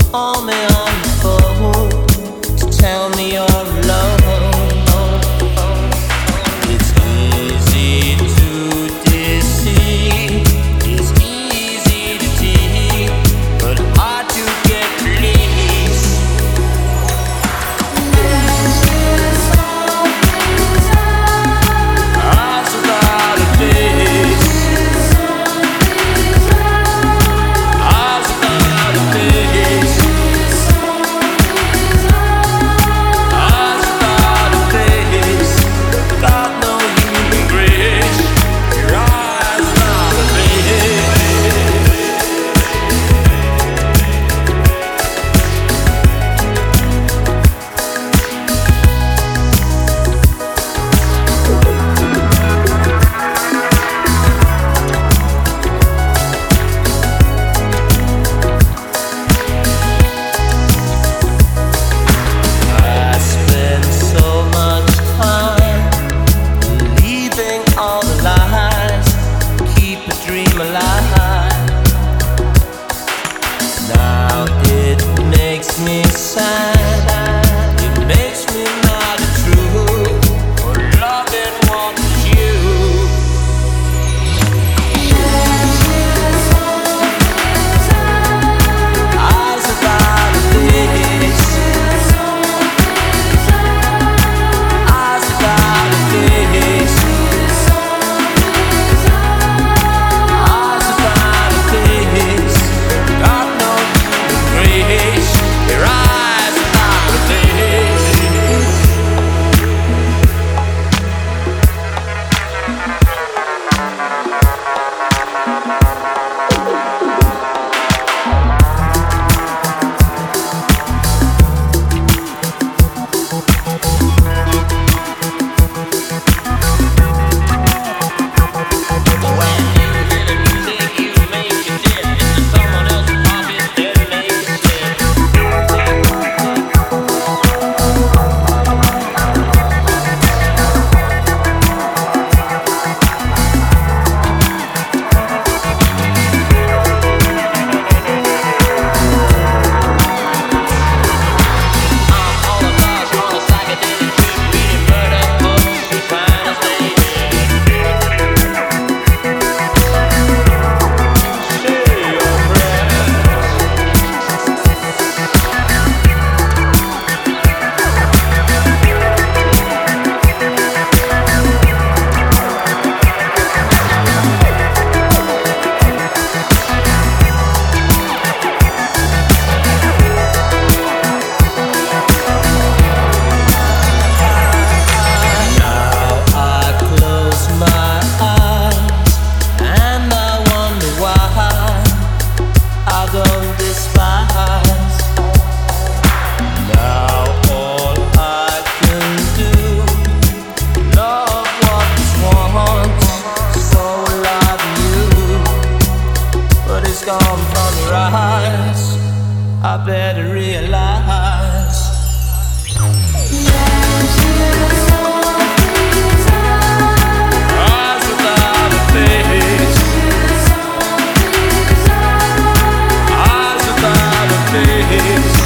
Call me on the phone to tell me you're alone. It's easy to deceive, it's easy to tease, but hard to get release. Eyes without a face, eyes without a face. Now it makes me sad, it makes me mad at true, for loving what is you. Eyes without a face, eyes without a face. Gone from your eyes, I better realize. Eyes without a face, eyes without a face.